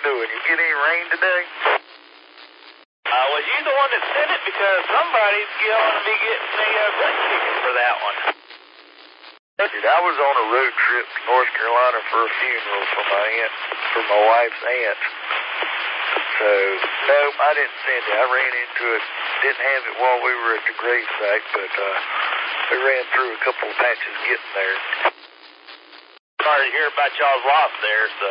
doing? You get any rain today? Was you the one that sent it? Because somebody's going to be getting a butt kicking for that one. Dude, I was on a road trip to North Carolina for a funeral for my wife's aunt. So, nope, I didn't send it. I ran into it. Didn't have it while we were at the gravesite, but we ran through a couple of patches getting there. Sorry to hear about y'all's loss there, so,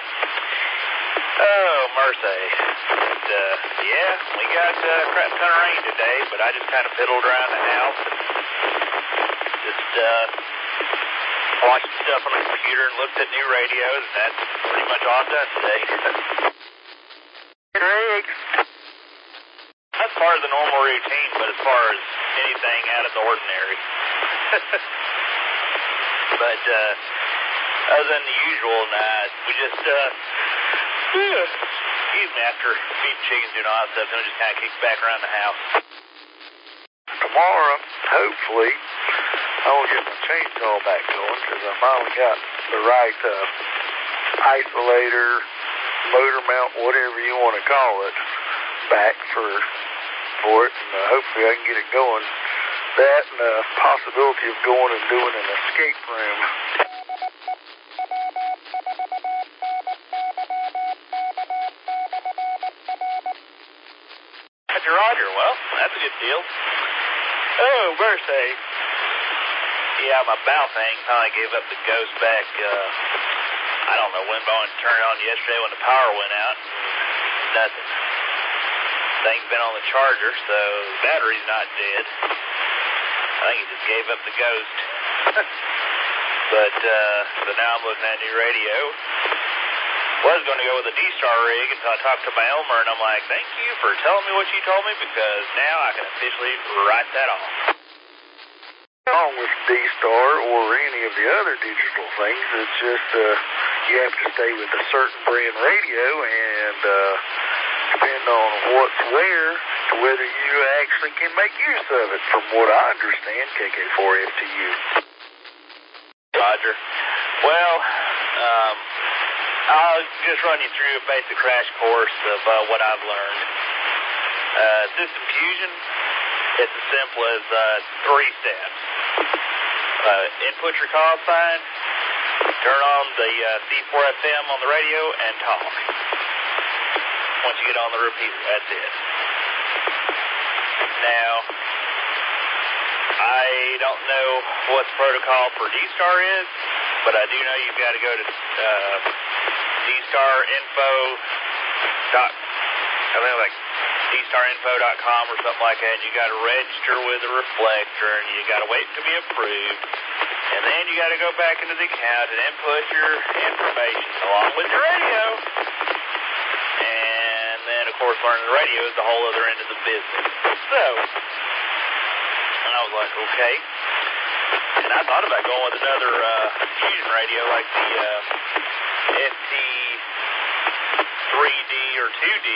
oh, mercy. But, yeah, we got a crap ton of rain today, but I just kind of fiddled around the house and just, watched stuff on the computer and looked at new radios, and that's pretty much all I've done today. Greg. That's part of the normal routine, but as far as anything out of the ordinary. But, other than the usual, we just, excuse me, after feeding chickens, doing all that stuff, then we just kind of kick back around the house. Tomorrow, hopefully, I'll get my chainsaw back going because I finally got the right isolator, motor mount, whatever you want to call it, back for it, and hopefully I can get it going. That and the possibility of going and doing an escape room. Roger, well, that's a good deal. Oh, mercy. Yeah, my Baofeng finally gave up the ghost back, I don't know when, but I went to turn it on yesterday when the power went out. Nothing. Thing's been on the charger, so the battery's not dead. I think it just gave up the ghost. But, so now I'm looking at a new radio. Was going to go with a D-Star rig until I talked to my Elmer, and I'm like, thank you for telling me what you told me, because now I can officially write that off. Wrong with D-Star or any of the other digital things, it's just you have to stay with a certain brand radio, and depending on what's where, to whether you actually can make use of it, from what I understand, KK4FTU. Roger. Well, I'll just run you through a basic crash course of what I've learned. System fusion, it's as simple as 3 steps. Input your call sign, turn on the C4FM on the radio, and talk. Once you get on the repeater, that's it. Now, I don't know what the protocol for D-Star is, but I do know you've got to go to dstarinfo.com or something like that, and you got to register with a reflector, and you got to wait to be approved, and then you got to go back into the account and input your information along with your radio, and then of course learning the radio is the whole other end of the business. So, and I was like, okay. And I thought about going with another fusion radio like the FT3D or 2D,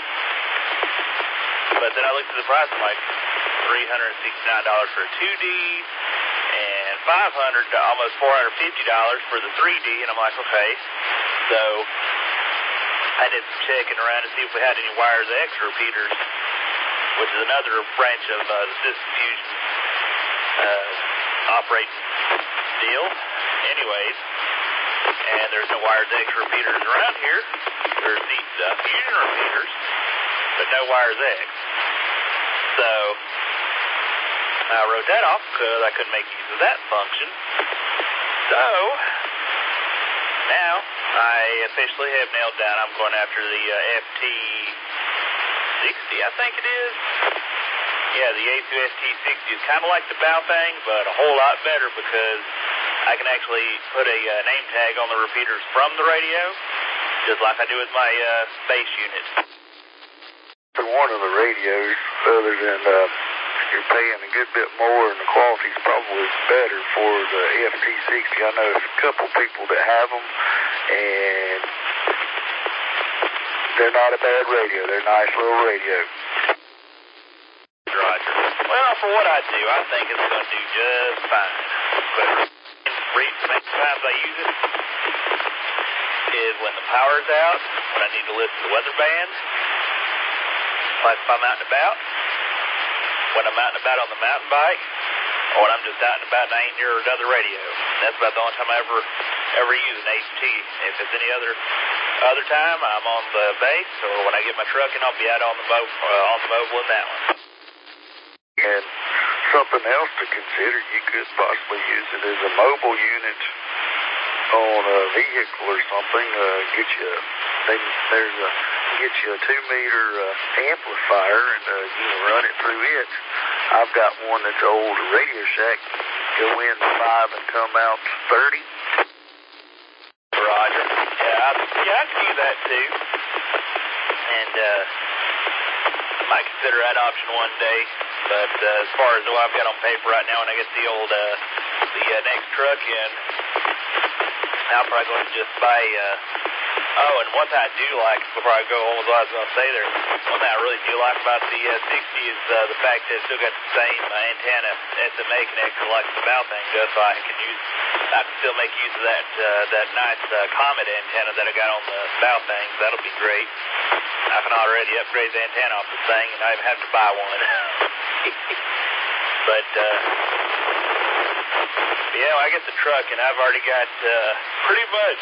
but then I looked at the price, I'm like, $369 for a 2D, and almost $450 for the 3D, and I'm like, okay. So I did some checking around to see if we had any Wires X repeaters, which is another branch of the System Fusion operating deal. Anyways, and there's no Wires X repeaters around here. There's these Fusion repeaters, but no Wires X. So I wrote that off because I couldn't make use of that function. So now I officially have nailed down I'm going after the FT60, I think it is. Yeah, the A2 FT60 is kind of like the Baofeng, but a whole lot better because I can actually put a name tag on the repeaters from the radio, just like I do with my base unit. One of the radios, other than you're paying a good bit more and the quality's probably better for the FT60. I know a couple people that have them, and they're not a bad radio. They're a nice little radio. Roger. Well, for what I do, I think it's going to do just fine. But next times I use it, is when the power's out, when I need to listen to weather bands, like if I'm out and about, when I'm out and about on the mountain bike, or when I'm just out and about and I ain't near another radio. That's about the only time I ever use an AT. If it's any other time, I'm on the base, or when I get my truck in, I'll be out on the mobile in that one. And something else to consider, you could possibly use it as a mobile unit on a vehicle or something. Get you a 2-meter amplifier, and you can run it through it. I've got one that's old, a Radio Shack. Go in 5 and come out 30. Roger. Yeah, I can use that too. And might consider that option one day. But as far as what I've got on paper right now, when I get the next truck in, I'm probably going to just buy. And one thing I do like, before I go on with what I was going to say there, one thing I really do like about the 60 is the fact that it's still got the same antenna SMA connector like the bow thing does, so I can still make use of that nice Comet antenna that I got on the bow thing. That'll be great. I can already upgrade the antenna off the thing, and I even have to buy one. But yeah, I get the truck, and I've already got pretty much.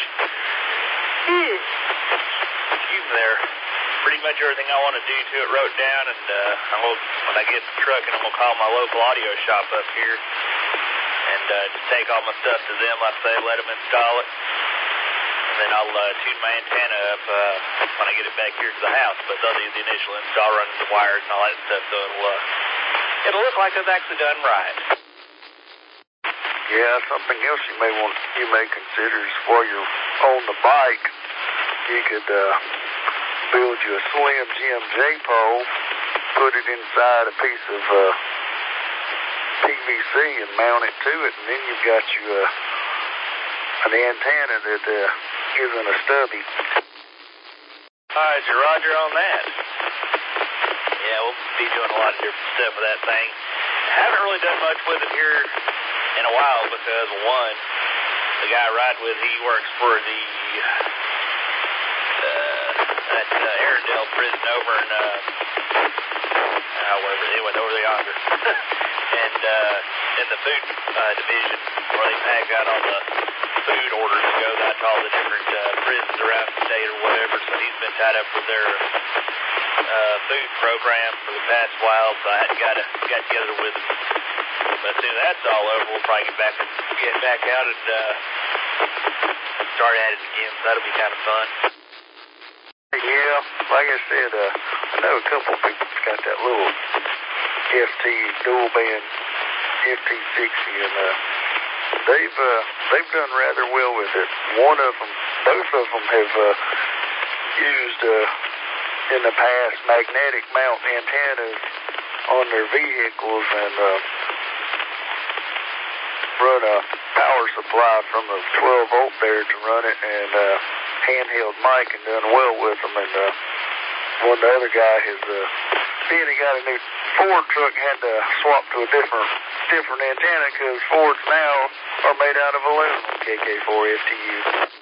Excuse me there. Pretty much everything I want to do to it wrote down, and when I get the truck, and I'm gonna call my local audio shop up here, and just take all my stuff to them. Like I say, let them install it, and then I'll tune my antenna up when I get it back here to the house. But they'll do the initial install, running the wires and all that stuff, so it'll look like it's actually done right. Yeah, something else you may consider is while you're on the bike, you could build you a Slim Jim J-pole, put it inside a piece of PVC and mount it to it, and then you've got you an antenna that isn't a stubby. All right, Roger on that. Yeah, we'll be doing a lot of different stuff with that thing. I haven't really done much with it here in a while because, one, the guy I ride with, he works for the Arendelle prison over in wherever they went over yonder, and in the food division where they pack out all the food orders that goes out to all the different prisons around the state or whatever. So he's been tied up with their food program for the past while. So I got together with him. But as soon as that's all over, we'll probably get back out and start at it again. So that'll be kind of fun. Yeah, like I said, I know a couple of people that's got that little FT dual band FT60, and they've done rather well with it. Both of them have used in the past magnetic mount antennas on their vehicles and run a power supply from the 12 volt there to run it, and handheld mic, and done well with them. And one of the other guy has being he got a new Ford truck, had to swap to a different antenna because Fords now are made out of aluminum. KK4 FTU.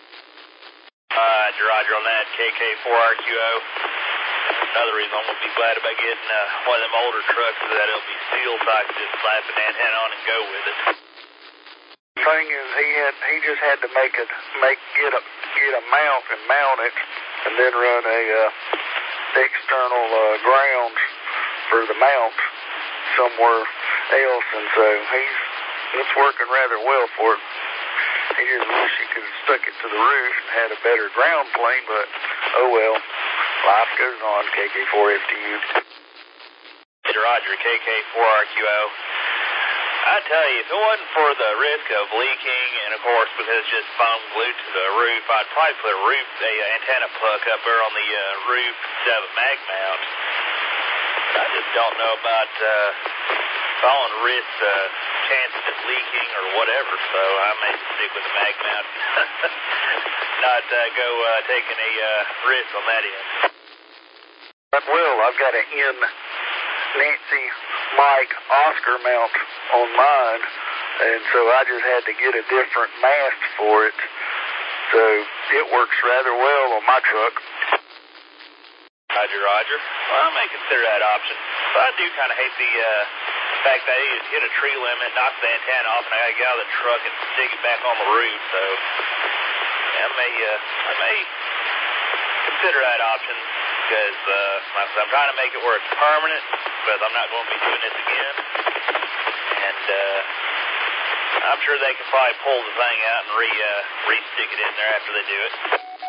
Roger on that. KK4RQO. Another reason I'm going to be glad about getting one of them older trucks is that it'll be steel, so I can just slap an antenna on and go with it. Thing is, he just had to get a mount and mount it, and then run a external ground for the mount somewhere else, and so it's working rather well for it. He just wish he could have stuck it to the roof and had a better ground plane, but oh well, life goes on. KK4FTU. Roger, KK4RQO. I tell you, if it wasn't for the risk of leaking, and of course because it's just foam glued to the roof, I'd probably put a antenna puck up there on the roof instead of a mag mount. But I just don't know about falling risk chance of it leaking or whatever, so I may just stick with the mag mount. Not go taking a risk on that end. Well, I've got an N Nancy Mike Oscar mount on mine, and so I just had to get a different mast for it. So it works rather well on my truck. Roger, Roger. Well, I may consider that option. But I do kind of hate the fact that I hit a tree limit, knocked the antenna off, and I got to get out of the truck and stick it back on the roof. So I may consider that option because I'm trying to make it where it's permanent, but I'm not going to be doing this again. And I'm sure they can probably pull the thing out and re-stick it in there after they do it.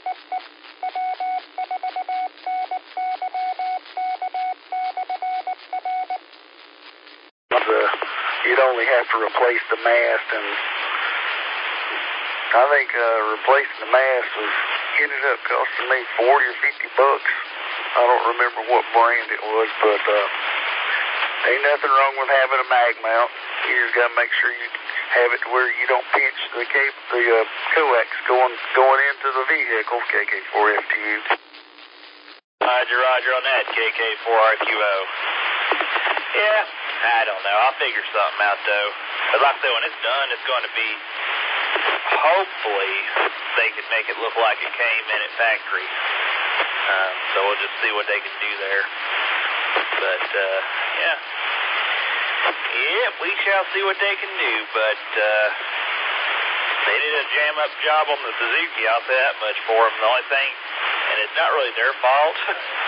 You'd only have to replace the mast, and I think replacing the mast ended up costing me $40 or $50. I don't remember what brand it was, but ain't nothing wrong with having a mag mount. You just got to make sure you have it to where you don't pinch the coax going into the vehicle, KK4FTU. Roger, Roger on that, KK4RQO. Yeah, I don't know. I'll figure something out, though. But like I say, when it's done, it's going to be, hopefully, they can make it look like it came in at factory. So we'll just see what they can do there. But, yeah. Yep, we shall see what they can do. But they did a jam-up job on the Suzuki, I'll say that much for them. The only thing, and it's not really their fault,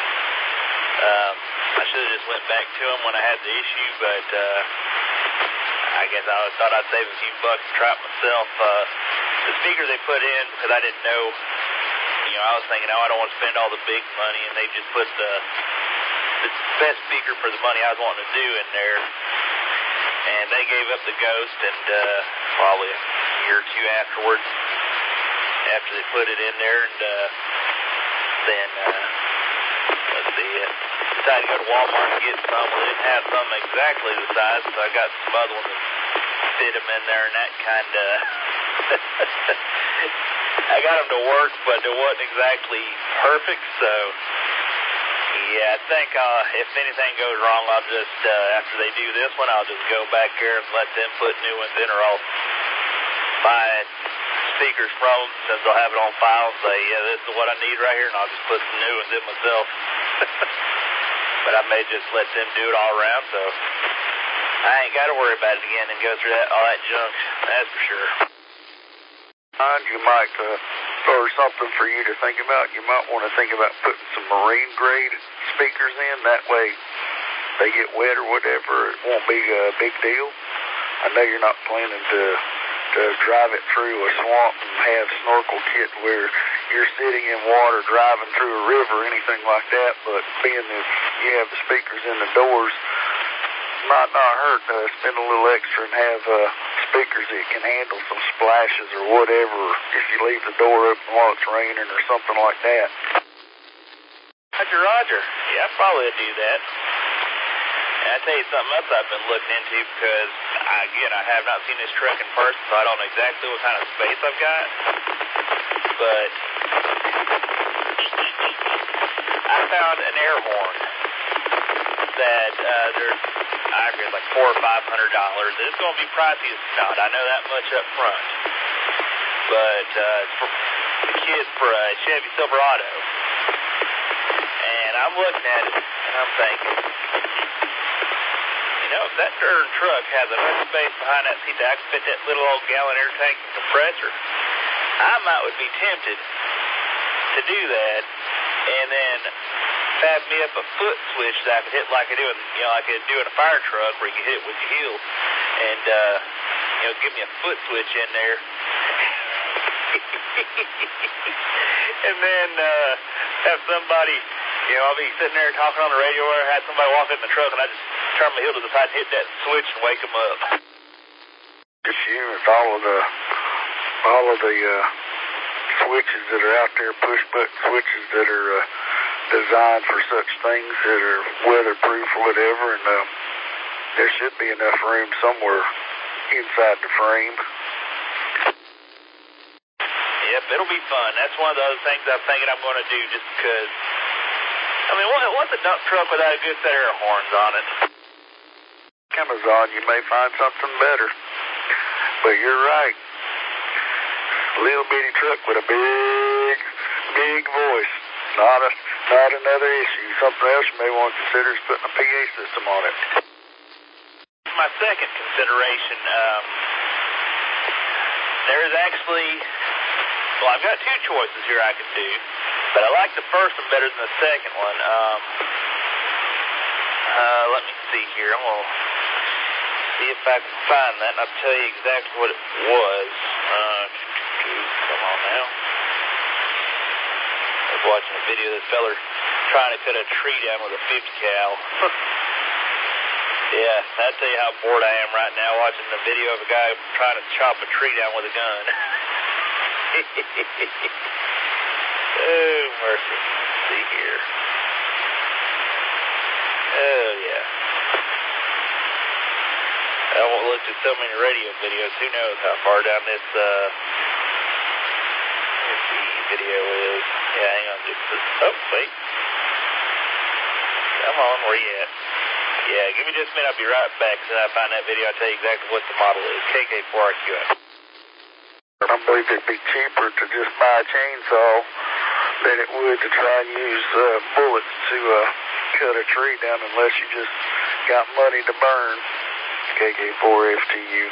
I should have just went back to them when I had the issue, but I guess I thought I'd save a few bucks and try it myself. The speaker they put in, because I didn't know, I was thinking, I don't want to spend all the big money, and they just put the best speaker for the money I was wanting to do in there. And they gave up the Ghost, and probably a year or two afterwards, after they put it in there, and then, let's see, decided to go to Walmart and get some. They didn't have some exactly the size, so I got some other ones that fit them in there, and that kind of, I got them to work, but it wasn't exactly perfect, so, yeah, I think if anything goes wrong, I'll just, after they do this one, I'll just go back there and let them put new ones in, or I'll buy speakers from them, since they'll have it on file, and say, yeah, this is what I need right here, and I'll just put some new ones in myself. But I may just let them do it all around, so I ain't got to worry about it again and go through all that junk, that's for sure. You might, or something for you to think about, you might want to think about putting some marine grade speakers in. That way they get wet or whatever, it won't be a big deal. I know you're not planning to drive it through a swamp and have snorkel kit where you're sitting in water driving through a river or anything like that, but being that you have the speakers in the doors, might not hurt to spend a little extra and have speakers that can handle some splashes or whatever if you leave the door open while it's raining or something like that. Roger, Roger. Yeah, I'll probably do that. And I'll tell you something else I've been looking into, because, again, I have not seen this truck in person, so I don't know exactly what kind of space I've got. But I found an air horn that I agree, like $400 or $500. It's going to be pricey as snot. I know that much up front. But it's for the kids for a Chevy Silverado. And I'm looking at it, and I'm thinking, if that darn truck has enough space behind that seat that I can fit that little old gallon air tank and compressor, I would be tempted to do that, and then fab me up a foot switch that I could hit like I do in a fire truck, where you can hit it with your heels, and give me a foot switch in there, and then have somebody, I'll be sitting there talking on the radio, or have somebody walk in the truck, and I just turn my heel to the side and hit that switch and wake them up. Just with all of the switches that are out there, push button switches that are designed for such things that are weatherproof or whatever, and there should be enough room somewhere inside the frame. Yep, it'll be fun. That's one of the other things I'm thinking I'm going to do, just because, what's a dump truck without a good set of air horns on it? Amazon, you may find something better. But you're right. A little bitty truck with a big voice. Not another issue. Something else you may want to consider is putting a PA system on it. My second consideration, there's actually, well, I've got two choices here I could do, but I like the first one better than the second one. Let me see here. I'm going to see if I can find that, and I'll tell you exactly what it was. Come on now. I was watching a video of this feller trying to cut a tree down with a 50 cal. Yeah, I'll tell you how bored I am right now watching the video of a guy trying to chop a tree down with a gun. Oh, mercy. Let's see here. Oh, yeah. I won't look at so many radio videos. Who knows how far down this video is. Yeah, hang on. Oh, wait. Come on, where you at? Yeah, give me just a minute. I'll be right back. As I find that video, I'll tell you exactly what the model is. KK4RQF. I believe it'd be cheaper to just buy a chainsaw than it would to try and use bullets to cut a tree down unless you just got money to burn. KK4FTU.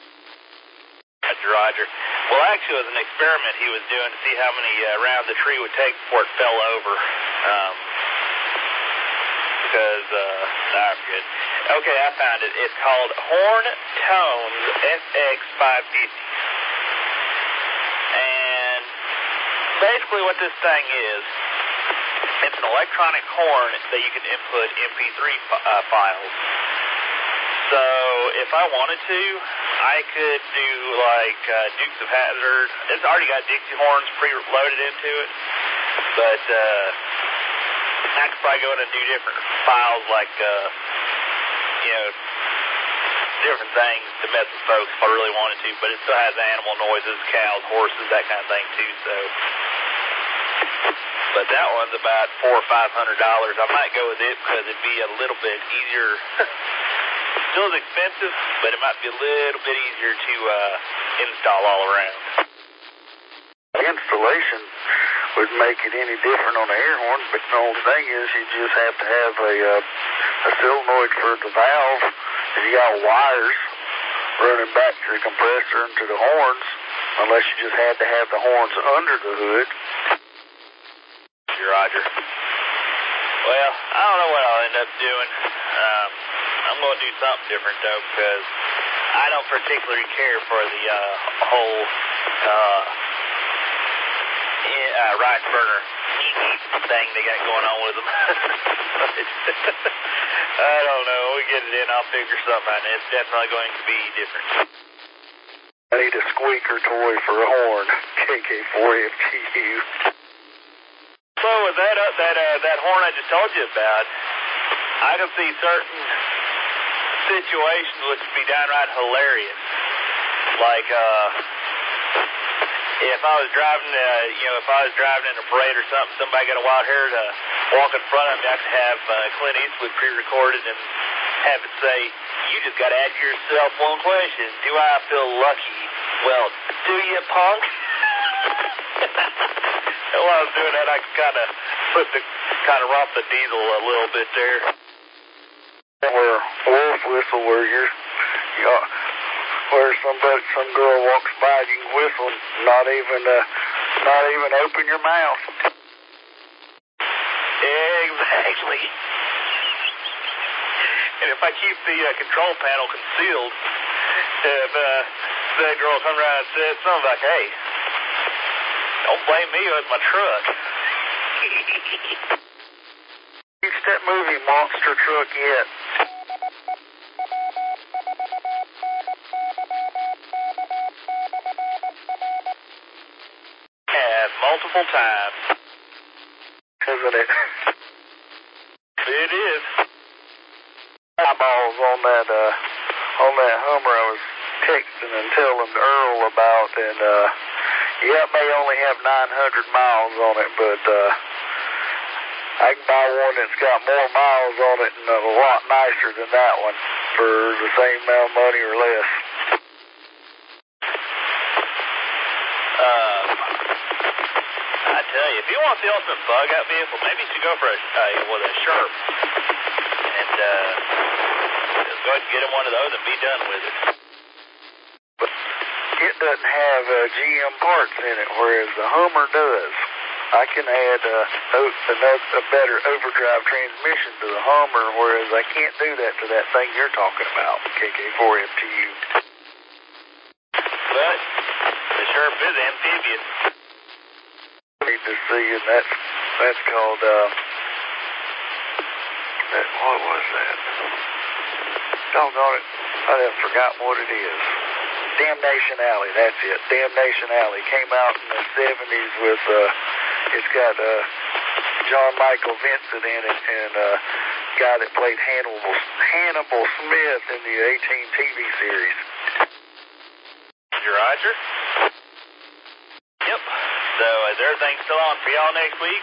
Roger. Well, actually, it was an experiment he was doing to see how many rounds the tree would take before it fell over. Because, I forget. Okay, I found it. It's called Horn Tones FX550. And basically what this thing is, it's an electronic horn that you can input MP3 files. So if I wanted to, I could do like Dukes of Hazzard. It's already got Dixie horns pre-loaded into it, but I could probably go in and do different files like, different things to mess with folks if I really wanted to, but it still has animal noises, cows, horses, that kind of thing too, so. But that one's about $400 or $500. I might go with it because it'd be a little bit easier. Still as expensive, but it might be a little bit easier to install all around. Installation would make it any different on the air horn, but the only thing is you just have to have a solenoid for the valve, and you got wires running back to the compressor and to the horns, unless you just had to have the horns under the hood. Roger. Well, I don't know what I'll end up doing. I'm going to do something different, though, because I don't particularly care for the whole rice burner thing they got going on with them. I don't know. We get it in, I'll figure something out. It's definitely going to be different. I need a squeaker toy for a horn. KK4FTU. So with that horn I just told you about, I can see certain situations which would be downright hilarious. Like, if I was driving, in a parade or something, somebody got a wild hair to walk in front of me, I could have Clint Eastwood pre-recorded and have it say, "You just got to ask yourself one question: do I feel lucky?" Well, do you, punk? And while I was doing that, I could kind of romp the diesel a little bit there. Where wolf whistle, where where some girl walks by, you can whistle, not even open your mouth. Exactly. And if I keep the control panel concealed, if that girl come around and says something like, "Hey, don't blame me with my truck." Reached that movie Monster Truck yet? Multiple times. Isn't it? It is. Eyeballs on that Hummer I was texting and telling Earl about, and yeah, it may only have 900 miles on it, but I can buy one that's got more miles on it and a lot nicer than that one for the same amount of money or less. tell you, if you want the ultimate bug out vehicle, maybe you should go for a Sherp. And just go ahead and get him one of those and be done with it. It doesn't have GM parts in it, whereas the Hummer does. I can add a better overdrive transmission to the Hummer, whereas I can't do that to that thing you're talking about, KK4MTU. But the Sherp is amphibious. Need to see, and that's called what was that? Doggone it, I have forgotten what it is. Damnation Alley, that's it. Damnation Alley came out in the 70s with it's got John Michael Vincent in it, and guy that played Hannibal Smith in the 18 TV series. Roger. Yep. So is everything still on for y'all next week?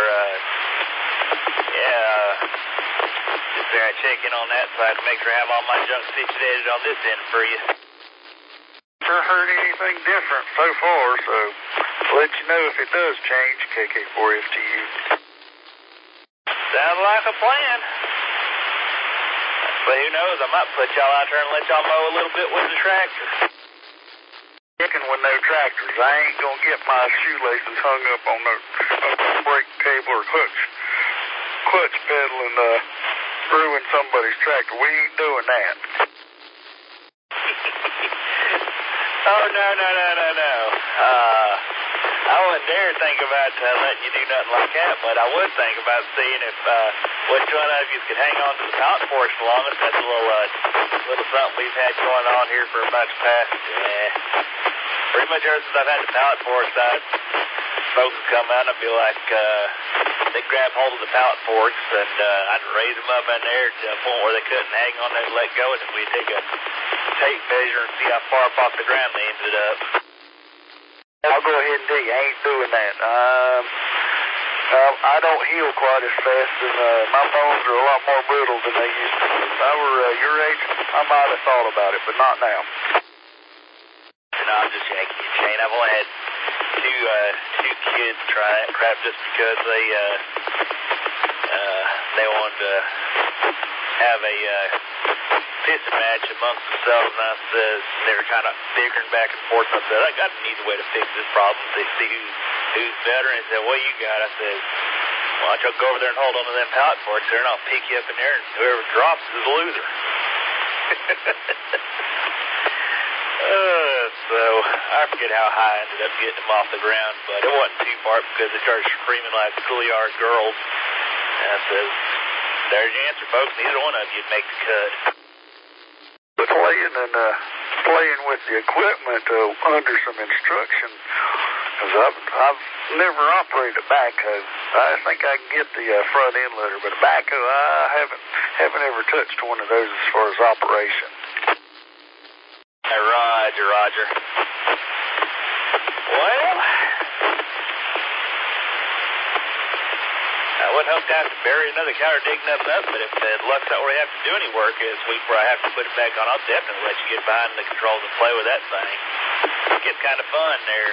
Just there I check in on that side to make sure I have all my junk situated on this end for you. Never heard anything different so far, so I'll let you know if it does change, KK4FTU. Sounds like a plan. But who knows, I might put y'all out there and let y'all mow a little bit with the tractor. Checking with no tractors. I ain't gonna get my shoelaces hung up on no brake cable or clutch pedal and ruin somebody's tractor. We ain't doing that. Oh, no. I wouldn't dare think about letting you do nothing like that, but I would think about seeing if which one of you could hang on to the pallet forks the longest. That's a little something we've had going on here for about the past, pretty much ever since I've had the pallet forks out. Folks would come out and I'd be like, they'd grab hold of the pallet forks and I'd raise them up in there to a point where they couldn't hang on there and let go, and then we'd take a tape measure and see how far up off the ground they ended up. I'll go ahead and tell you, I ain't doing that. I don't heal quite as fast, and my bones are a lot more brittle than they used to be. If I were your age, I might have thought about it, but not now. No, I'm just yanking your chain. I've only had two kids try that crap just because they wanted to have a pissing match amongst themselves, and I said, they were kind of bickering back and forth, and I said, I got to need a way to fix this problem. They see who's better, and he said, what you got? I said, why don't you go over there and hold on to them pallet forks there, and I'll pick you up in there, and whoever drops is a loser. So I forget how high I ended up getting them off the ground, but it wasn't too far because they started screaming like schoolyard girls. And I said, there's your answer, folks. Neither one of you'd make the cut. Playing with the equipment under some instruction, because I've never operated a backhoe. I think I can get the front end loader, but a backhoe, I haven't ever touched one of those as far as operation. Roger. Well, I wouldn't hope to have to bury another cow or dig nothing up, but if luck's not where I have to do any work this week where I have to put it back on, I'll definitely let you get behind the controls and play with that thing. It gets kind of fun there.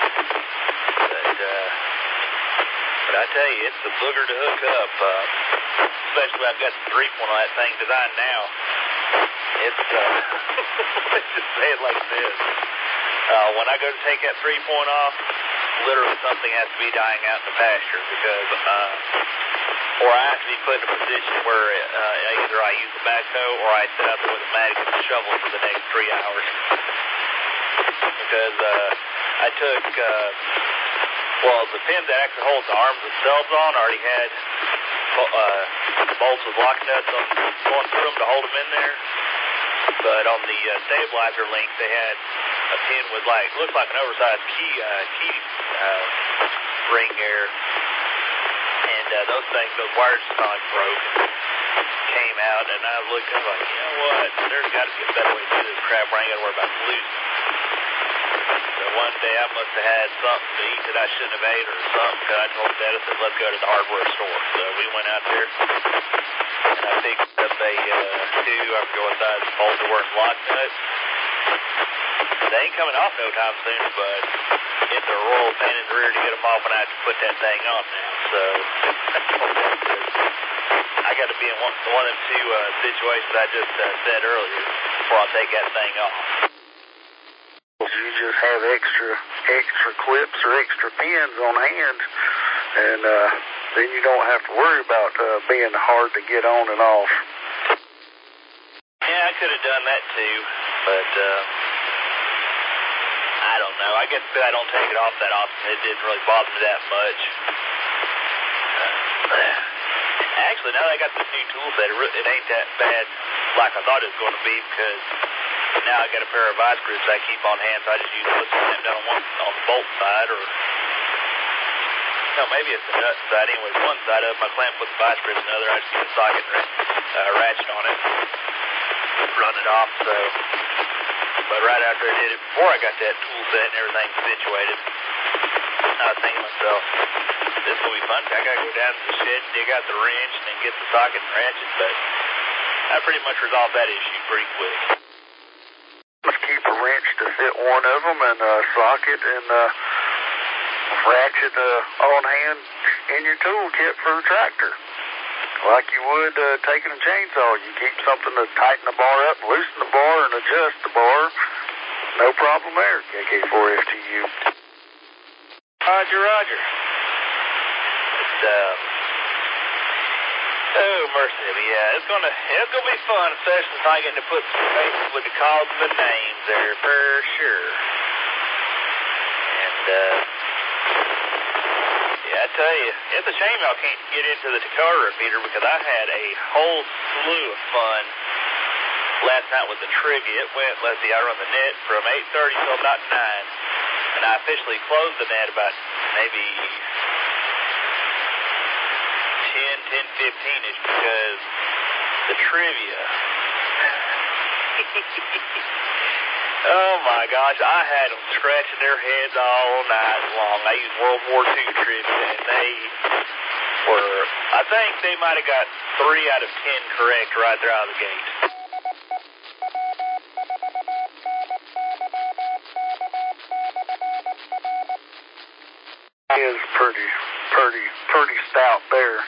But I tell you, it's the booger to hook up, especially I've got the 3-point on that thing designed now. It's, let's just say it like this. When I go to take that 3-point off, literally something has to be dying out in the pasture because, or I have to be put in a position where either I use the backhoe or I sit out there with a mag and a shovel for the next 3 hours. Because I took, the pin that actually holds the arms themselves on already had bolts with lock nuts going through them to hold them in there. But on the stabilizer link, they had a pin with looked like an oversized key ring there. And those wires finally broke and came out, and I was looking, I was like, you know what, there's got to be a better way to do this crap where I ain't got to worry about losing. So one day I must have had something to eat that I shouldn't have ate or something, because I told Dad, I said, let's go to the hardware store. So we went out there, and I picked up I forget what size bolt to work lock nut. They ain't coming off no time soon, but it's a royal pain in the rear to get them off when I have to put that thing on now. So I got to be in one of them two situations I just said earlier before I take that thing off. You just have extra clips or extra pins on hand, and then you don't have to worry about being hard to get on and off. Yeah, I could have done that too, but I don't know. I guess I don't take it off that often. It didn't really bother me that much. Actually, now that I got this new tool set, it ain't that bad like I thought it was going to be, because now I got a pair of vice grips I keep on hand, so I just use this clamp down on the bolt side, or no, maybe it's the nut side. Anyways, one side of my clamp with the vice grips, the other I just get a socket and ratchet on it, run it off. So, but right after I did it, before I got that tool set and everything situated, I was thinking to myself, this will be fun. I gotta go down to the shed, dig out the wrench, and then get the socket and ratchet. But I pretty much resolved that issue pretty quick. Let's keep a wrench to fit one of them, and a socket and ratchet on hand in your toolkit for a tractor, like you would taking a chainsaw. You keep something to tighten the bar up, loosen the bar, and adjust the bar. No problem there. KK4FTU. Roger. Oh, mercy, yeah, it's gonna be fun, especially if I get to put some faces with the calls and the names there, for sure. And yeah, I tell you, it's a shame y'all can't get into the Dakota repeater, because I had a whole slew of fun last night with the trivia. It went, let's see, I run the net from 8:30 till about 9, and I officially closed the net about maybe 10:15ish, because the trivia. Oh my gosh, I had them scratching their heads all night long. I used World War II trivia, and they were, I think they might have got 3 out of 10 correct right there out of the gate. It is pretty stout there.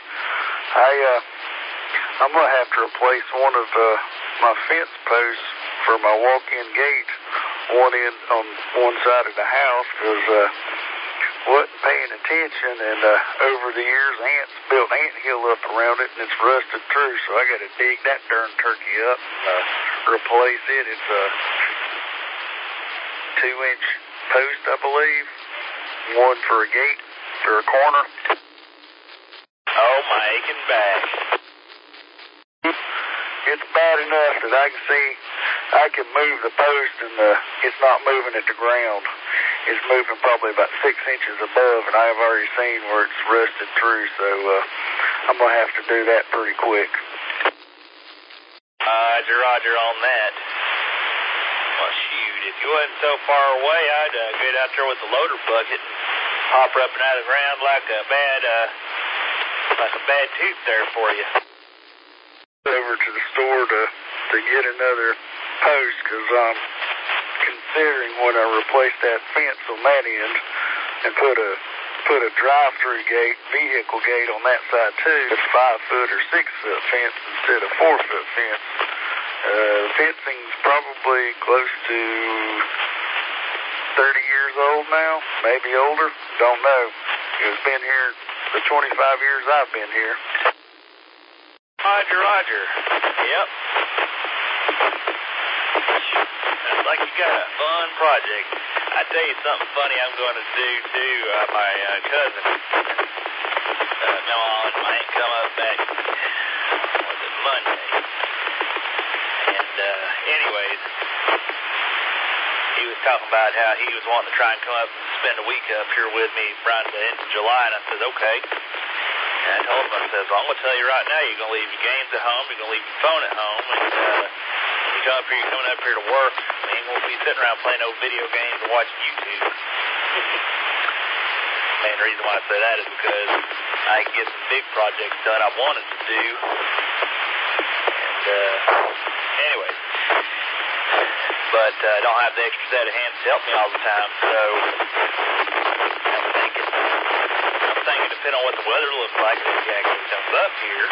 I'm gonna have to replace one of my fence posts for my walk-in gate, one end on one side of the house, because wasn't paying attention, and over the years ants built ant hill up around it, and it's rusted through, so I got to dig that darn turkey up and replace it. It's a 2-inch post, I believe, one for a gate or a corner. Oh, my aching back. It's bad enough that I can see I can move the post, and it's not moving at the ground. It's moving probably about 6 inches above, and I've already seen where it's rusted through, so I'm going to have to do that pretty quick. Roger on that. Well, shoot, if you wasn't so far away, I'd get out there with the loader bucket and hop her up and out of the ground like a bad tooth there for you. Over to the store to get another post, because I'm considering when I replace that fence on that end and put a drive-through gate, vehicle gate on that side too. It's 5-foot or 6-foot fence instead of 4-foot fence. Fencing's probably close to 30 years old now, maybe older. Don't know. It's been here the 25 years I've been here. Roger. Yep. Sounds like you got a fun project. I tell you something funny I'm going to do too. My cousin, my aunt come up back, was it Monday? And anyways, he was talking about how he was wanting to try and come up and spend a week up here with me around the end of July, and I said, okay. And I told him, I said, well, I'm going to tell you right now, you're going to leave your games at home, you're going to leave your phone at home, and you come up here, you're coming up here to work, you ain't going to be sitting around playing old video games and watching YouTube. Main reason why I say that is because I can get some big projects done I wanted to do. And anyways, but I don't have the extra set of hands to help me all the time, so I'm thinking depending on what the weather looks like, if he actually comes up here,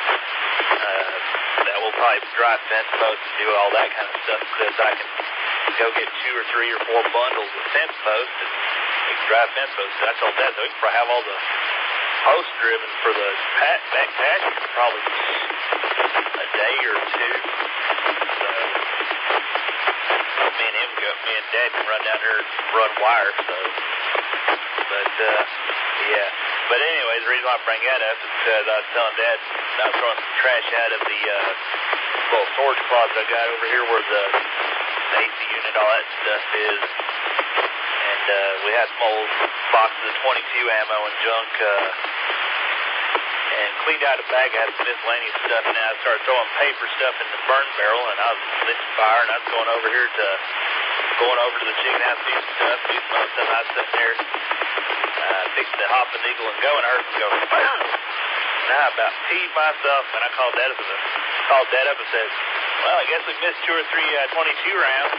that will probably dry fence posts and do all that kind of stuff, because I can go get 2 or 3 or 4 bundles of fence posts and we can dry fence posts. I told Dad that we can probably have all the posts driven for the back patch for probably a day or 2. So me and Dad can run down there and run wire, so yeah. But anyways, the reason why I bring that up is because I was telling Dad I was throwing some trash out of the little storage closet I got over here where the AC unit, all that stuff is. And we had some old boxes of 22 ammo and junk, and cleaned out a bag. I had some miscellaneous stuff, and I started throwing paper stuff in the burn barrel, and I was lit fire, and I was going over to the chicken house, do some stuff, do some other stuff. I was sitting there fixing to hop an eagle and go, and I heard him go, BAM! And I about peed myself, and I called Dad up and said, well, I guess we missed 2 or 3 22 rounds.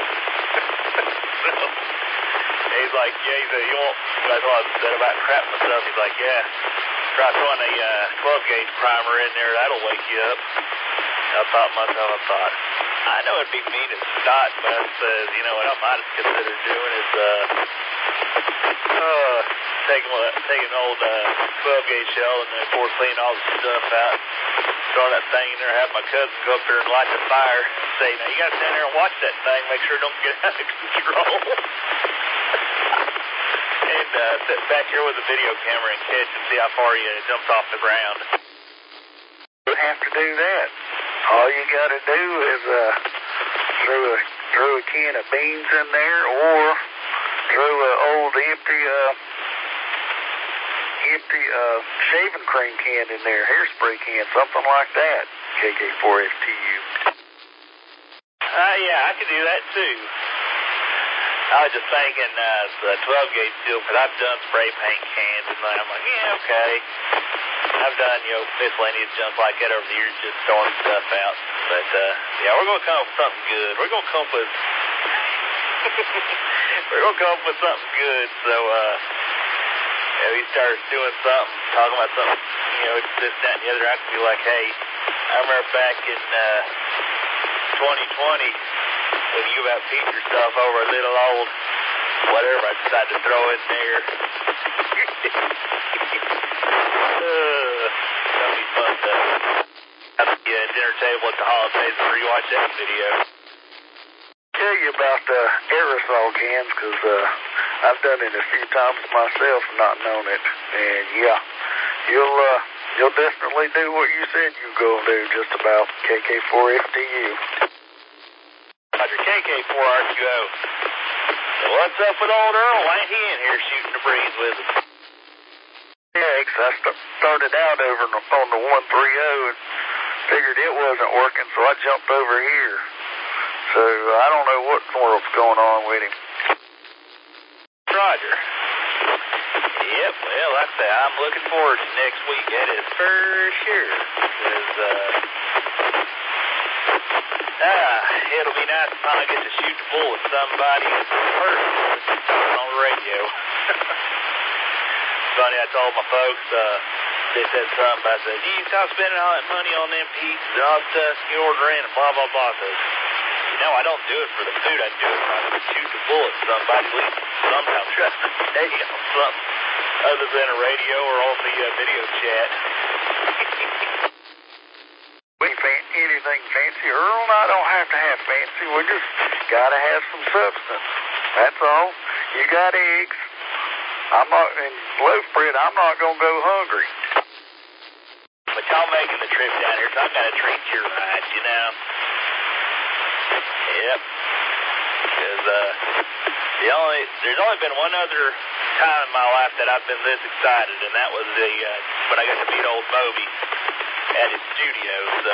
He's like, yeah, he said, you won't, I thought I said about crap myself. He's like, yeah, try throwing a 12-gauge primer in there, that'll wake you up. I thought to myself, I know it'd be mean as Scott, but I said, you know what I might have considered doing is taking an old 12-gauge shell and then, of course, cleaning all the stuff out, throwing that thing in there, have my cousin go up there and light the fire, and say, now you got to stand there and watch that thing, make sure it don't get out of control. And sit back here with a video camera and catch and see how far he jumps off the ground. You don't have to do that. All you got to do is throw a can of beans in there, or throw an old empty shaving cream can in there, hairspray can, something like that. KK4FTU. Yeah, I could do that too. I was just thinking the 12-gauge deal, because I've done spray paint cans, and I'm like, yeah, okay. I've done, miscellaneous junk like that over the years, just throwing stuff out. But, yeah, we're going to come up with something good. We're going to come up with something good. So, he starts doing something, talking about something, this, that, and the other. I could be like, hey, I remember back in 2020, when you about peed yourself over a little old whatever I decided to throw in there. That'll be fun though. At the dinner table at the holidays and rewatch that video. Tell you about aerosol cans, because I've done it a few times myself, not known it, and yeah, you'll definitely do what you said you go do. Just about. KK4FTU. Roger, KK4RQO. So what's up with old Earl? Ain't he in here shooting the breeze with us? Yeah, I started out over on the 130 and figured it wasn't working, so I jumped over here. So I don't know what in the world's going on with him. Roger. Yep, well, like I say, I'm looking forward to next week. That is for sure. Because, it'll be nice to finally get to shoot the bull with somebody in person talking on the radio. Funny, I told my folks, they said something about that. You stop spending all that money on them pizzas and all that stuff you order in and blah, blah, blah. So, I don't do it for the food. I do it for to shoot the bull at somebody, at least sometimes try to stay on something other than a radio or on the video chat. Anything fancy, Earl and I don't have to have fancy. We just gotta have some substance. That's all. You got eggs. I'm not in loaf bread. I'm not gonna go hungry. But y'all making the trip down here, so I gotta treat your ride, Yep. Because there's only been one other time in my life that I've been this excited, and that was when I got to meet old Moby at his studio. So.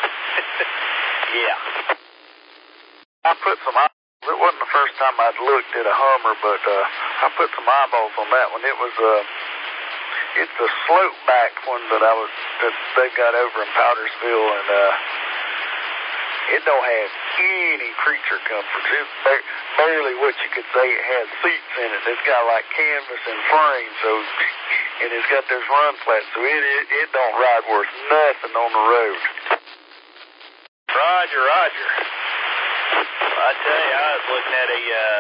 Yeah. I put some eyeballs. It wasn't the first time I'd looked at a Hummer, but I put some eyeballs on that one. It was it's the slope back one that they got over in Powdersville, and It don't have any creature comforts. It's barely what you could say it has seats in it. It's got like canvas and frame, and it's got those run flats, so it don't ride worth nothing on the road. Roger, Roger. I tell you, I was looking at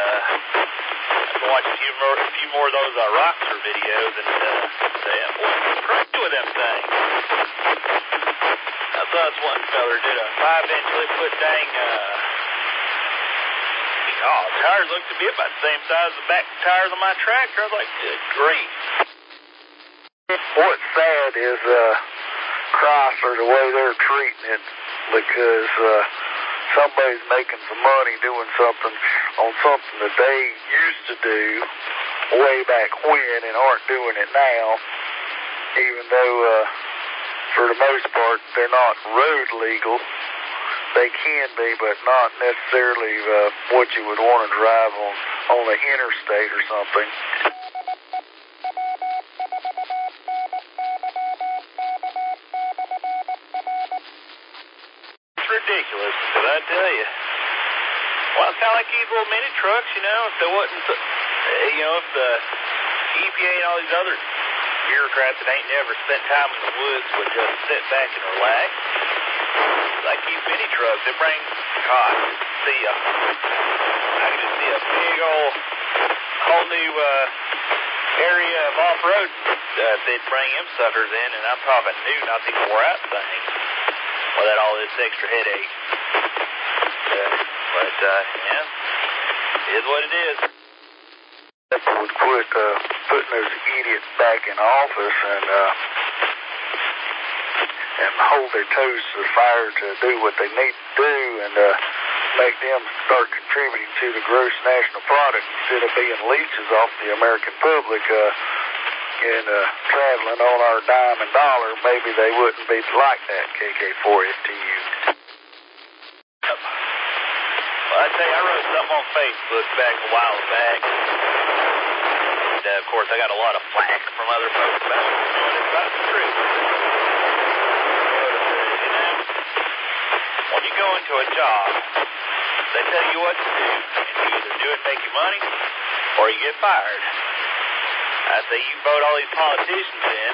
I watched a few more of those Roxor videos, and saying, what's crazy with them things? I saw this one feller did a 5-inch liquid dang, tires looked to be about the same size as the back tires on my tractor. I was like, good grief. What's sad is Chrysler, the way they're treating it, because somebody's making some money doing something on something that they used to do way back when and aren't doing it now, even though for the most part they're not road legal. They can be, but not necessarily what you would want to drive on the interstate or something. Ridiculous, because I tell you, well, it's kind of like these little mini trucks, you know, if there wasn't, if the EPA and all these other bureaucrats that ain't never spent time in the woods would just sit back and relax, like these mini trucks, they bring, I can just see a big old, whole new area of off-road they'd bring them suckers in, and I'm talking new, not these wore-out things. Without all this extra headache. But, it is what it is. People would quit putting those idiots back in office and hold their toes to the fire to do what they need to do and make them start contributing to the gross national product instead of being leeches off the American public and traveling on our dime and dollar. Maybe they wouldn't be like that, KK4FTU. Well, I tell you, I wrote something on Facebook back a while back. And, of course, I got a lot of flack from other folks about it, and it's about the truth. When you go into a job, they tell you what to do, and you either do it, make you money, or you get fired. I say you vote all these politicians in,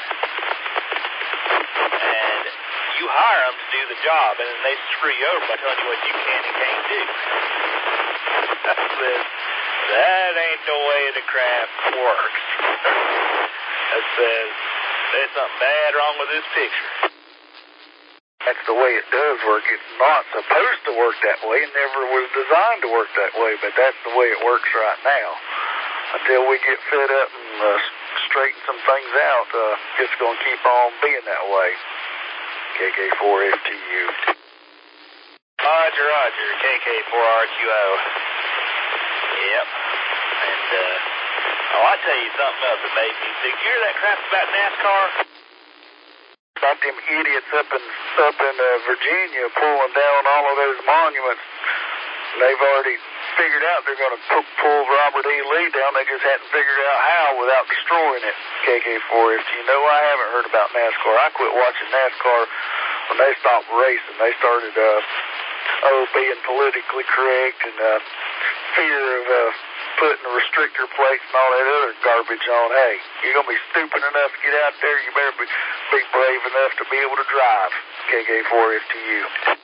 and you hire them to do the job, and then they screw you over by telling you what you can and can't do. I said, that ain't the way the craft works. I said, there's something bad wrong with this picture. That's the way it does work. It's not supposed to work that way. It never was designed to work that way, but that's the way it works right now. Until we get fed up and straighten some things out, it's going to keep on being that way. KK4FTU. Roger, Roger. KK4RQO. Yep. And, I'll tell you something else that made me sick. You hear that crap about NASCAR? About them idiots up in Virginia pulling down all of those monuments. They've already figured out they're going to pull Robert E. Lee down. They just hadn't figured out how without destroying it. KK4FTU. No, I haven't heard about NASCAR. I quit watching NASCAR when they stopped racing. They started being politically correct and fear of putting the restrictor plates and all that other garbage on. Hey, you're going to be stupid enough to get out there, you better be brave enough to be able to drive. KK4FTU.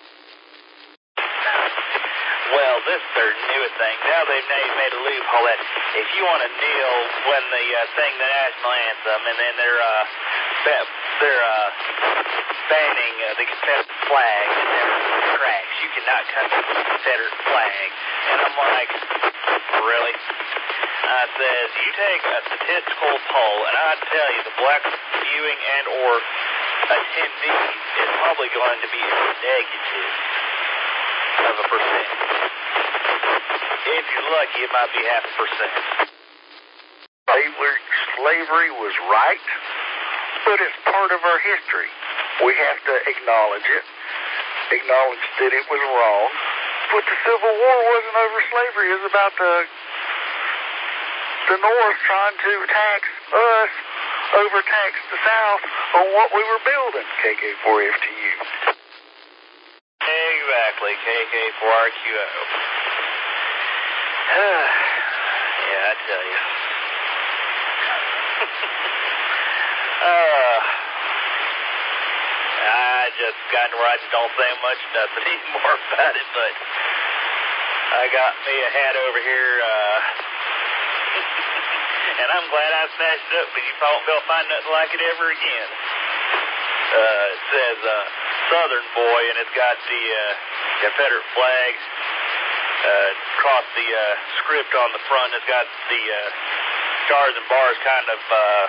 Well, this is their newest thing. Now they've made a loophole that if you want to kneel when they sing the national anthem, and then they're banning the Confederate flag in their tracks, you cannot come to the Confederate flag. And I'm like, really? I says, you take a statistical poll, and I tell you, the black viewing and or attendees is probably going to be negative of a percent. If you're lucky, it might be 0.5%. Slavery was right, but it's part of our history. We have to acknowledge it, acknowledge that it was wrong. But the Civil War wasn't over slavery. It was about the North trying to tax us, overtax the South on what we were building. KK4FTU. Exactly. Ackley, KK4RQO. Yeah, I tell you. I just got to where I don't say nothing anymore about it, but I got me a hat over here, and I'm glad I snatched it up because you probably won't find nothing like it ever again. It says Southern Boy, and it's got the Confederate flag across the script on the front. It's got the stars and bars kind of,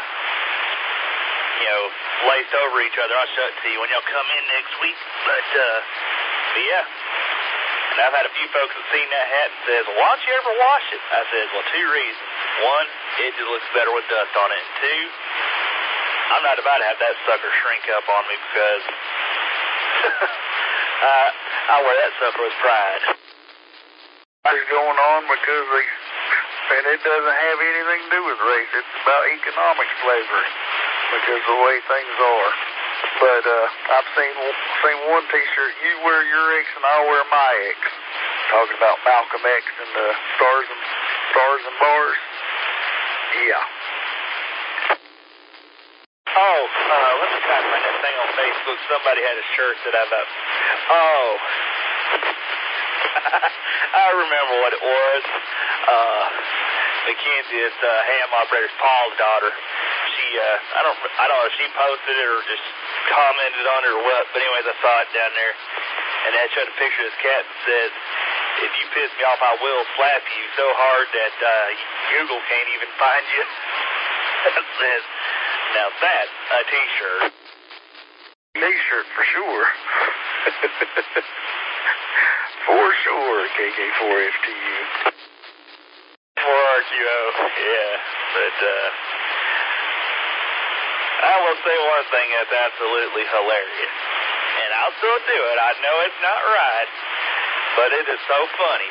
laced over each other. I'll show it to you when y'all come in next week. But yeah. And I've had a few folks that seen that hat and says, well, why don't you ever wash it? I said, well, two reasons. One, it just looks better with dust on it. And two, I'm not about to have that sucker shrink up on me because I wear that sucker with pride. What's going on because and it doesn't have anything to do with race. It's about economics flavor because of the way things are. But I've seen one T-shirt. You wear your X and I'll wear my X. Talking about Malcolm X and the stars and bars. Yeah. Oh, let me try to find that thing on Facebook. Somebody had a shirt that I've up. Oh. I remember what it was. Mackenzie, it's ham operator Paul's daughter. She, I don't know if she posted it or just commented on it or what, but anyways, I saw it down there, and that showed a picture of this cat that said, if you piss me off, I will slap you so hard that Google can't even find you. That says, now that's a T-shirt. T-shirt for sure. For sure, KK4FTU. 4RQO, yeah, but I will say one thing that's absolutely hilarious, and I'll still do it. I know it's not right, but it is so funny.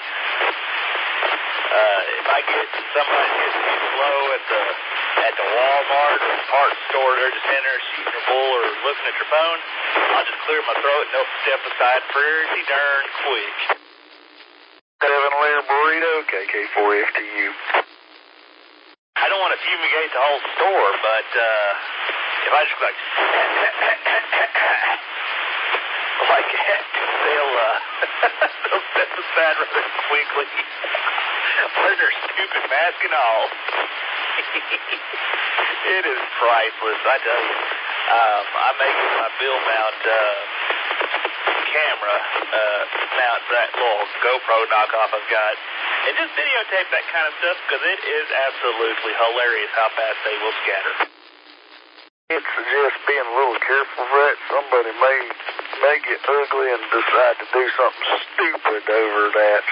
If I get somebody gets me slow at the Walmart or parts store, they're just in there shooting a bull or looking at your phone, I'll just clear my throat and they'll step aside pretty darn quick. 7-layer burrito, KK4FTU. I don't want to fumigate the whole store, but if I just like that, they'll step aside rather quickly. With their stupid mask and all. It is priceless, I tell you. I make it my bill mount camera mount for that little GoPro knockoff I've got, and just videotape that kind of stuff because it is absolutely hilarious how fast they will scatter. I'd suggest being a little careful for that. Somebody may get ugly and decide to do something stupid over that.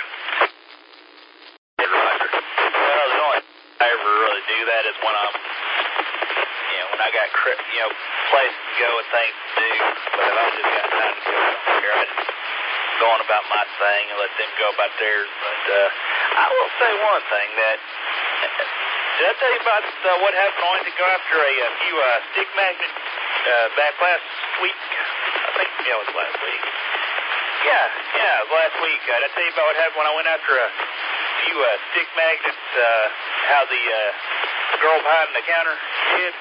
Roger. Well, the only time I ever really do that is when I'm, when I got, places to go and things to do. But if I just got time to go, I don't care. I just go on about my thing and let them go about theirs. But I will say one thing that, did I tell you about what happened? I wanted to go after a few stick magnets back last week. I think, it was last week. Yeah, it was last week. Did I tell you about what happened when I went after a few stick magnets, how the girl behind the counter did?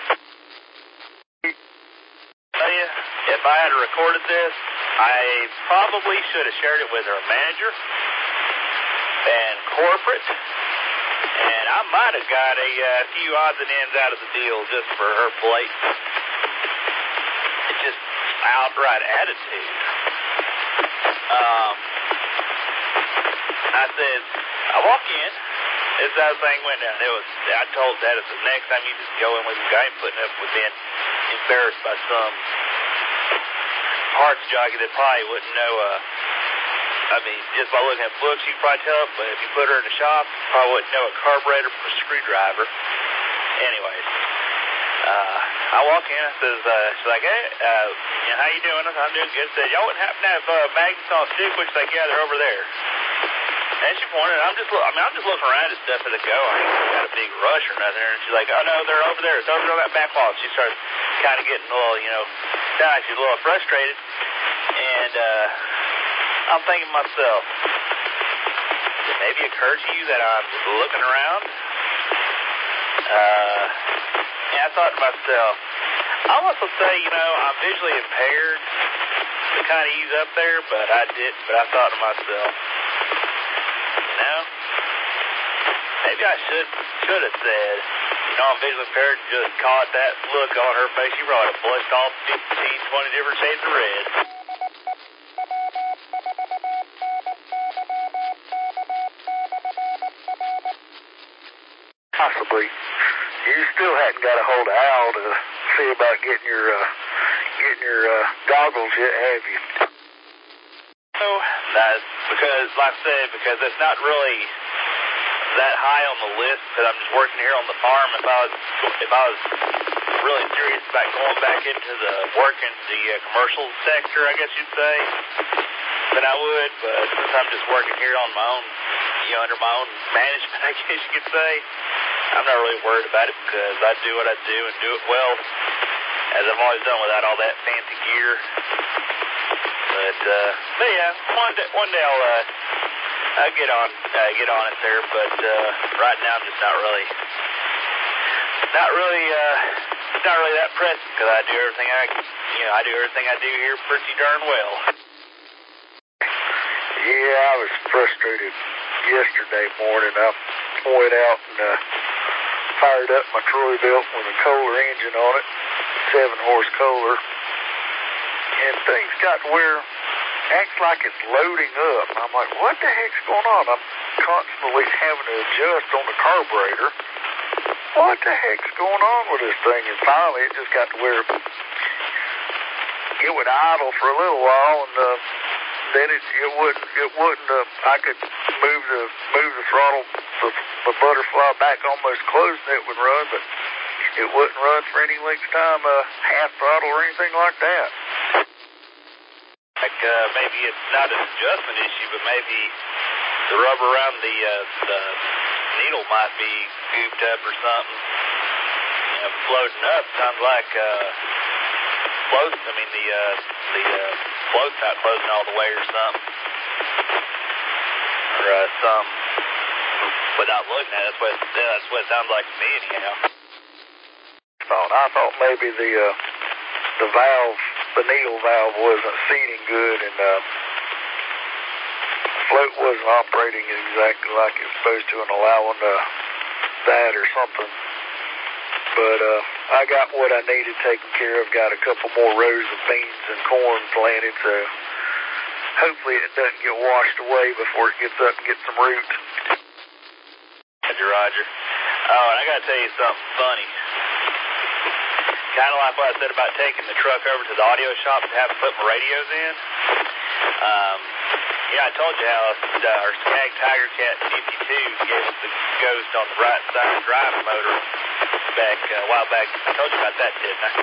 Tell you, if I had recorded this, I probably should have shared it with her manager and corporate, and I might have got a few odds and ends out of the deal just for her blatant, it's just outright attitude. I said, I walk in, this is how the thing went down. I told Dad, I said, next time you just go in with a guy putting up with being embarrassed by some parts jockey that probably wouldn't know, just by looking at books, you could probably tell it, but if you put her in the shop, probably wouldn't know a carburetor from a screwdriver. Anyways, I walk in, I says, she's like, hey, how you doing? I'm doing good. I said, y'all wouldn't happen to have magnets on a stick, which they gather over there. And she pointed, I'm just looking around at stuff as I go. I ain't got a big rush or nothing. And she's like, oh no, they're over there. It's over on that back wall. She starts kind of getting a little, sound like she's a little frustrated. And I'm thinking to myself, did it maybe occur to you that I'm just looking around? And I thought to myself, I also say, I'm visually impaired to kind of ease up there, but I didn't. But I thought to myself, maybe I should have said, I'm visually impaired, and just caught that look on her face. She probably blushed off 15, 20 different shades of red. Possibly. You still hadn't got a hold of Al to see about getting your goggles yet, have you? No, that's because, like I said, because it's not really that high on the list, because I'm just working here on the farm. If I was really serious about going back into the working the commercial sector, I guess you'd say, then I would. But since I'm just working here on my own, under my own management, I guess you could say, I'm not really worried about it because I do what I do and do it well, as I've always done without all that fancy gear. But yeah, one day I'll get on it there. But right now I'm just not really that pressing because I do everything I do here pretty darn well. Yeah, I was frustrated yesterday morning. I went out and fired up my Troy-Bilt with a Kohler engine on it, 7-horse Kohler, and things got to where acts like it's loading up. I'm like, what the heck's going on? I'm constantly having to adjust on the carburetor. What the heck's going on with this thing? And finally, it just got to where it would idle for a little while, and then it wouldn't. I could move the throttle, the butterfly back almost close, and it would run, but it wouldn't run for any length of time, half throttle or anything like that. Like maybe it's not an adjustment issue, but maybe the rubber around the needle might be gooped up or something. Floating up sounds like floats. I mean the float's not closing all the way or something, or some. Without looking at it, that's what it sounds like to me anyhow. I thought maybe the valve. The needle valve wasn't seating good, and the float wasn't operating exactly like it was supposed to and allowing that or something. But I got what I needed taken care of. Got a couple more rows of beans and corn planted, so hopefully it doesn't get washed away before it gets up and gets some root. Roger. Oh, and I got to tell you something funny. Kind of like what I said about taking the truck over to the audio shop to have put my radios in. I told you how our Skag Tiger Cat 52 gave us the ghost on the right side drive motor back a while back. I told you about that, didn't I?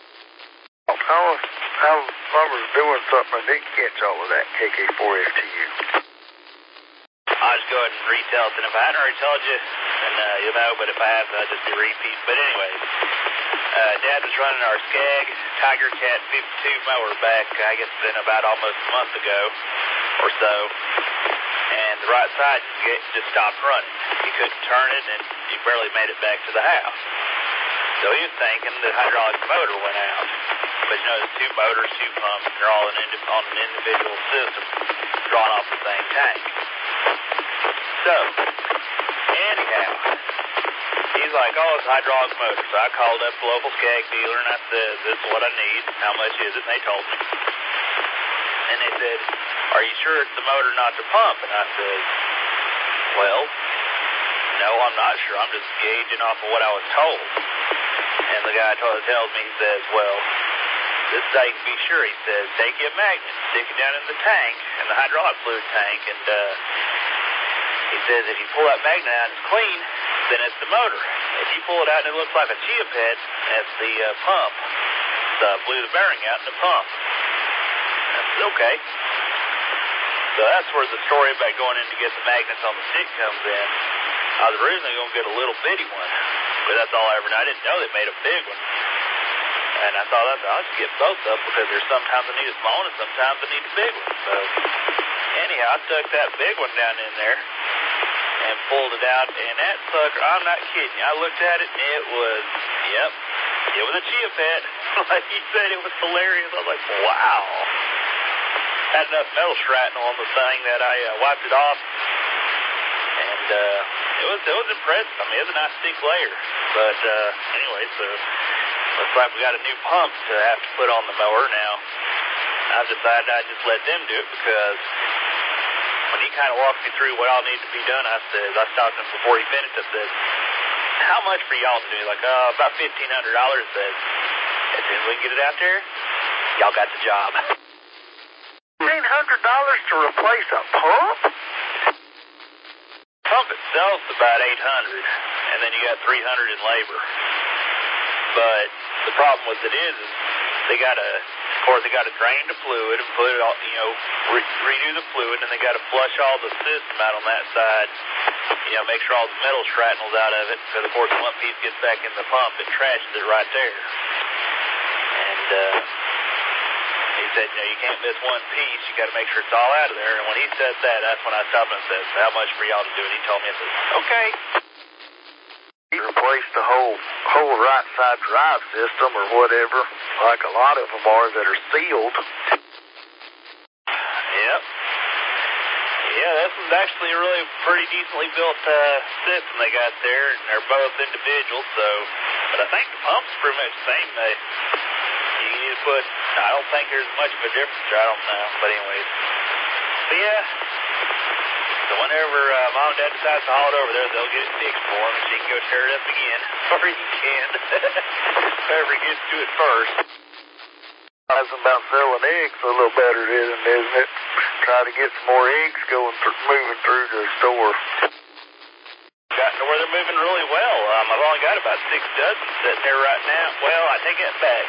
I was doing something I didn't catch all of that KK4FTU. I'll just go ahead and retell it. And if I hadn't already told you, then you'll know. But if I haven't, I'll just be repeating. But anyway, Dad was running our Skag Tiger Cat 52 mower back, I guess, been about almost a month ago or so. And the right side just stopped running. He couldn't turn it, and he barely made it back to the house. So he was thinking the hydraulic motor went out. But there's two motors, two pumps, and they're all on an individual system, drawn off the same tank. So, anyhow, he's like, oh, it's a hydraulic motor. So I called up the local Skag dealer, and I said, this is what I need. How much is it? And they told me. And they said, are you sure it's the motor, not the pump? And I said, well, no, I'm not sure. I'm just gauging off of what I was told. And the guy tells me, he says, well, this is how you can be sure. He says, take you a magnet, stick it down in the tank, in the hydraulic fluid tank, and he says if you pull that magnet out and it's clean, then it's the motor. If you pull it out and it looks like a chia pet, that's the pump. So I blew the bearing out in the pump. I said, okay. So that's where the story about going in to get the magnets on the stick comes in. I was originally going to get a little bitty one, but that's all I ever knew. I didn't know they made a big one. And I thought, I'll just get both of them because there's sometimes I need a small one and sometimes I need a big one. So anyhow, I stuck that big one down in there and pulled it out, and that sucker, I'm not kidding you, I looked at it and it was, it was a chia pet. Like he said, it was hilarious. I was like, wow. Had enough metal shrapnel on the thing that I wiped it off, and it was impressive. I mean, it was a nice thick layer. But anyway, so looks like we got a new pump to have to put on the mower now. I've decided I'd just let them do it because when he kind of walked me through what all needs to be done, I stopped him before he finished. I said, how much for y'all to do? Like, about $1,500. I said, we can get it out there? Y'all got the job. $1,500 to replace a pump? Pump itself's about $800, and then you got $300 in labor. But the problem with it is they got to drain the fluid and put it all, redo the fluid, and they got to flush all the system out on that side. Make sure all the metal shrapnel's out of it, because of course one piece gets back in the pump and trashes it right there. And he said, you can't miss one piece. You got to make sure it's all out of there. And when he said that, that's when I stopped and said, how much for y'all to do it? He told me, I said, okay. He replaced the whole right side drive system or whatever, like a lot of them are that are sealed. Yep. Yeah, this is actually a really pretty decently built system they got there, and they're both individual, but I think the pump's pretty much the same. You put, I don't think there's much of a difference, I don't know, but anyways. But yeah, so whenever Mom and Dad decides to haul it over there, they'll get it fixed for him, and she can go tear it up again, or he can, whoever gets to it first. That's about selling eggs a little better, isn't it? Try to get some more eggs moving through the store. Gotten to where they're moving really well. I've only got about 6 dozen sitting there right now. Well, I take that back.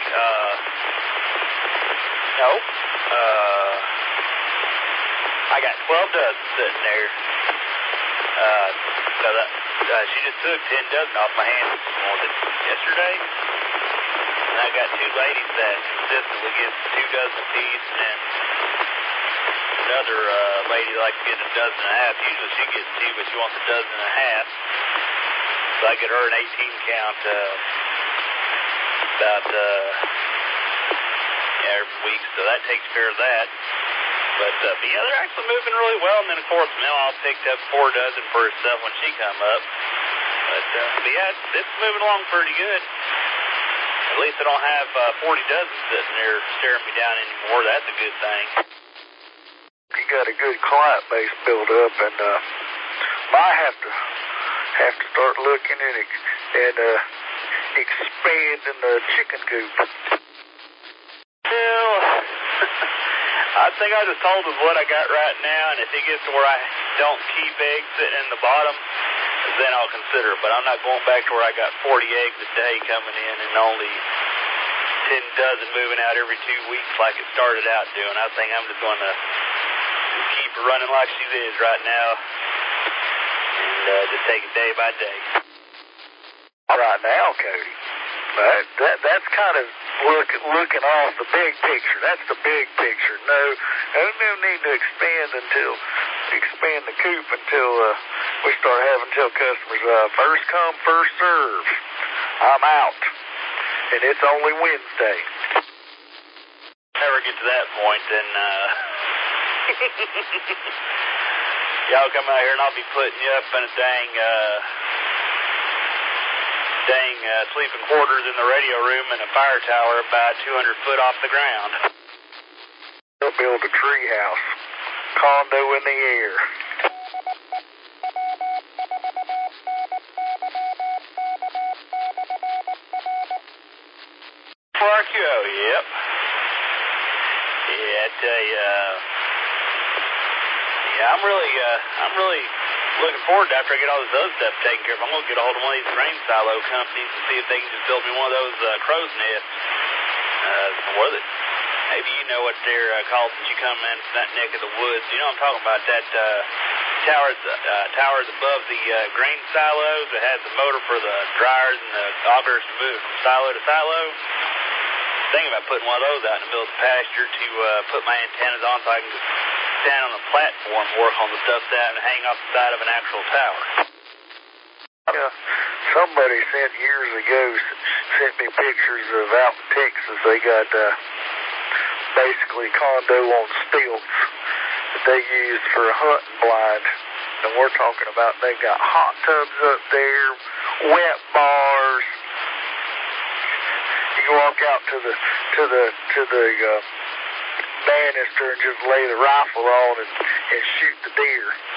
I got 12 dozen sitting there. She just took 10 dozen off my hands yesterday. And I got 2 ladies that consistently get 2 dozen apiece, and another lady likes to get a dozen and a half. Usually she gets 2, but she wants a dozen and a half. So I get her an 18 count about every week, so that takes care of that. But yeah, they're actually moving really well. And then of course Mel picked up 4 dozen for herself when she come up. But yeah, it's moving along pretty good. At least I don't have 40 dozen sitting there staring me down anymore. That's a good thing. You got a good client base built up, and I have to start looking at expanding the chicken coop. Well, I think I just told him what I got right now, and if he gets to where I don't keep eggs sitting in the bottom, then I'll consider it. But I'm not going back to where I got 40 eggs a day coming in and only 10 dozen moving out every 2 weeks like it started out doing. I think I'm just going to keep her running like she is right now and just take it day by day. Right now, Cody, that's kind of looking off the big picture. That's the big picture. No need to expand the coop until we start having to tell customers first come, first serve. I'm out, and it's only Wednesday. Never get to that point, then y'all come out here and I'll be putting you up in a dang sleeping quarters in the radio room and a fire tower about 200 foot off the ground. They'll build a tree house, condo in the air. RQO, yep. Yeah, I tell you, I'm really looking forward to after I get all this other stuff taken care of. I'm going to get a hold of one of these grain silo companies and see if they can just build me one of those crow's nests. Maybe you know what they're called since you come in from that neck of the woods. You know what I'm talking about, that towers above the grain silos that has the motor for the dryers and the augers to move from silo to silo. thinking about putting one of those out in the middle of the pasture to put my antennas on so I can stand on the platform, work on the stuff down, and hang off the side of an actual tower. Yeah, somebody years ago sent me pictures of out in Texas. They got basically condo on stilts that they use for a hunting blind. And we're talking about they've got hot tubs up there, wet bars. You can walk out to the banister and just lay the rifle on and shoot the deer.